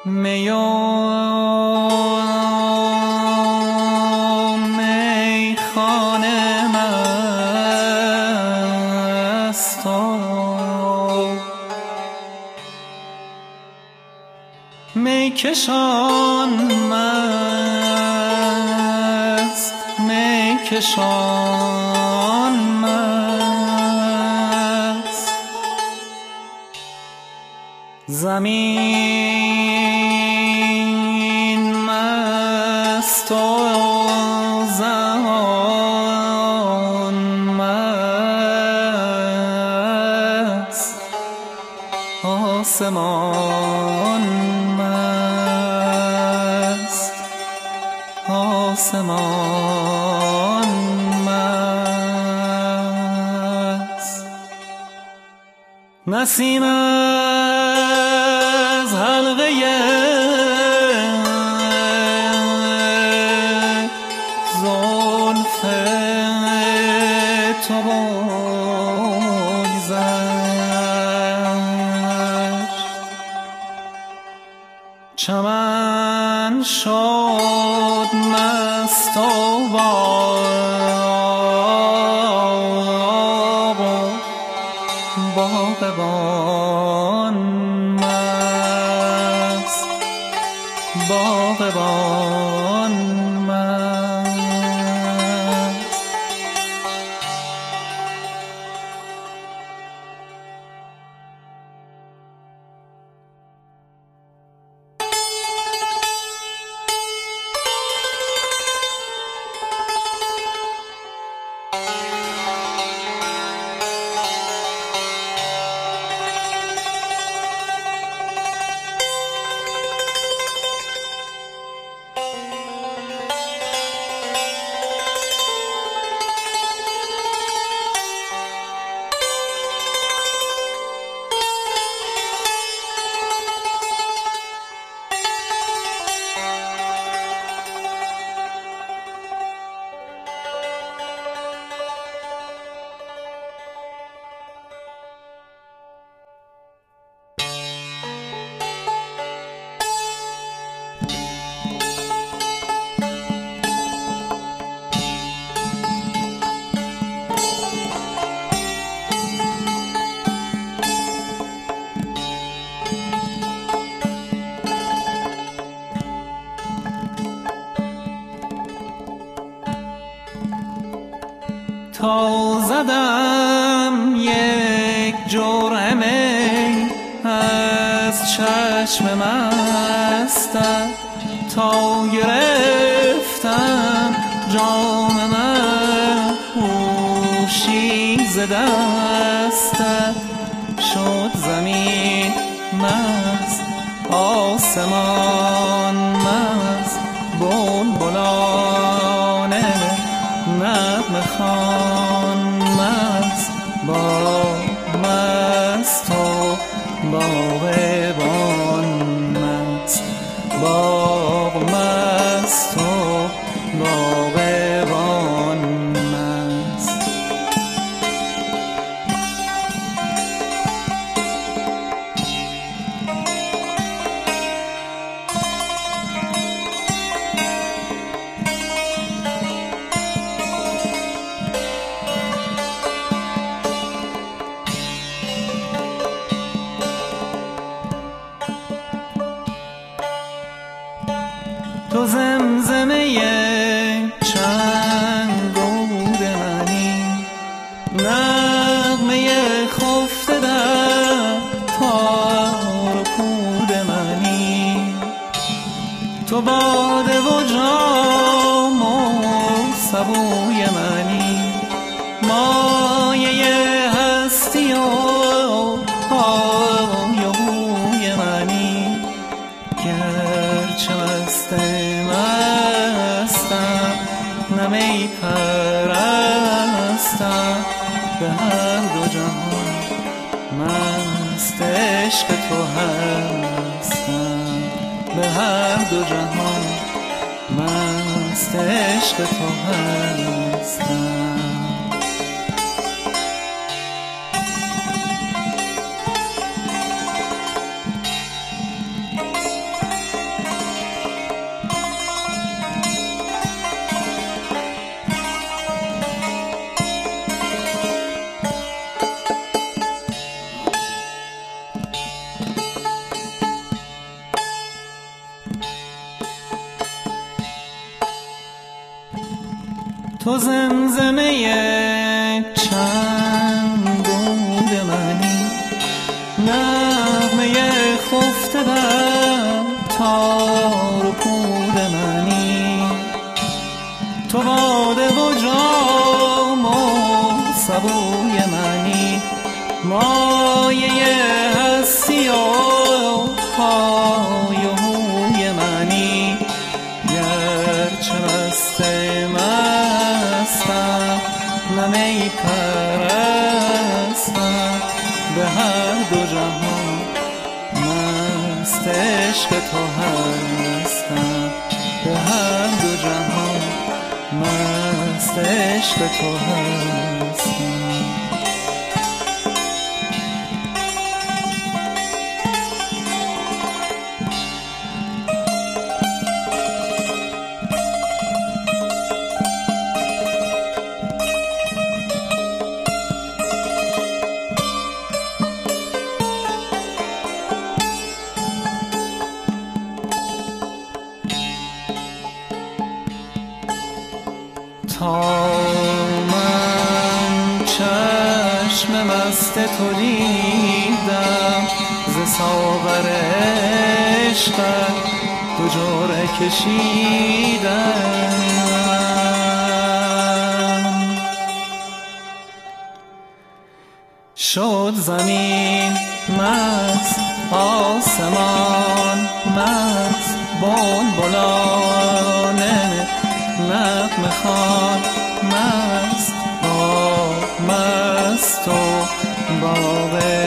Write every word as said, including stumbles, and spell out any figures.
می و میخانه مست و میکشان مست میکشان مست زمین مست و زمان مست آسمان مست آسمان مست نسیم از حلقه زلف تو بگذشت چمن شد مست و باغ باغبان مست باغبان مست تا زدم یک جرعه از چشم مستت تا گرفتم جام من هوشی ز دستت شد زمین مست آسمان مست بلبلانه نغمه خوان مست باغ مست و باغبان مست باغ مست و باغبان مست تو زمزمه چنگ و بود منی نغمه خفته در تار و پود منی تو باده و جام و سبوی منی مایه هستی و پای و بوی منی گرچه مستم مستم نمی پرستم به هر دو جهان مست عشق تو هستم به هر دو جهان مست عشق تو هستم تو زمزمه چند بود منی، نغمه خفته بر تار و پود منی. تو باده و جام و سبوی منی، مایه هستی و پای و هوی منی. گرچه مست مستم نه می پرستم، به هر دو جهان مست عشق تو هستم. به هر دو جهان مست عشق تو هستم. تا من چشم مست تو دیدم، ز ساغر عشقت دو جرعه کشیدم. شد زمین مست، آسمان مست، بلبلانه نغمه خوان مست، باغ مست و باغ